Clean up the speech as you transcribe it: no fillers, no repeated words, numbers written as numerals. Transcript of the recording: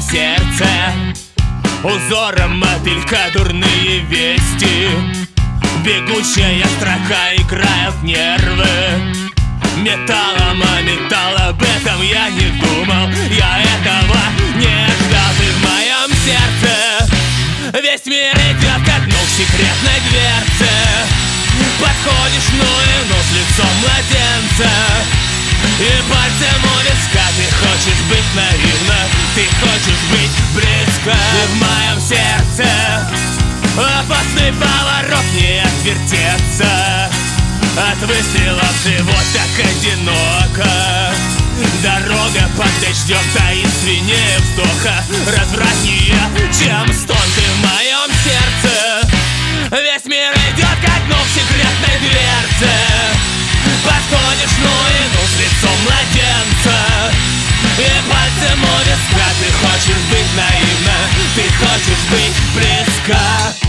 сердце узором мотылька дурные вести. Бегущая строка играет в нервы. Металлом, а металл, об этом я не думал. Я этого не ждал. Ты в моем сердце. Весь мир идет ко дну к секретной дверце. Подходишь, ну с лицом младенца и пальцем у виска. Ты хочешь быть наивна, ты хочешь быть близко. Ты в моем сердце. Опасный поворот, не отвертеться. От выстрела в живот так одиноко. Дорога под дождем таинственнее вздоха, развратнее, чем стон. Ты в моем сердце. Весь мир идет ко дну в секретной дверце. Подходишь, ну с лицом младенца и пальцем у виска. Ты хочешь быть наивна, ты хочешь быть близко.